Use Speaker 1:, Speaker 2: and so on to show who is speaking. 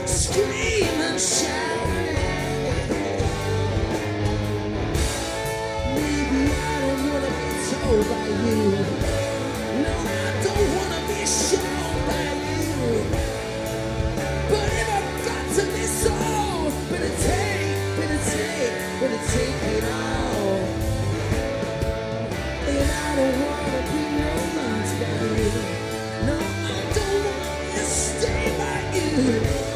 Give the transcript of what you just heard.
Speaker 1: scream and shout. Maybe I don't wanna be told by you. No, I don't wanna be shown by you. But if I've got to be sold, better take it all. And I don't wanna be known by you. No.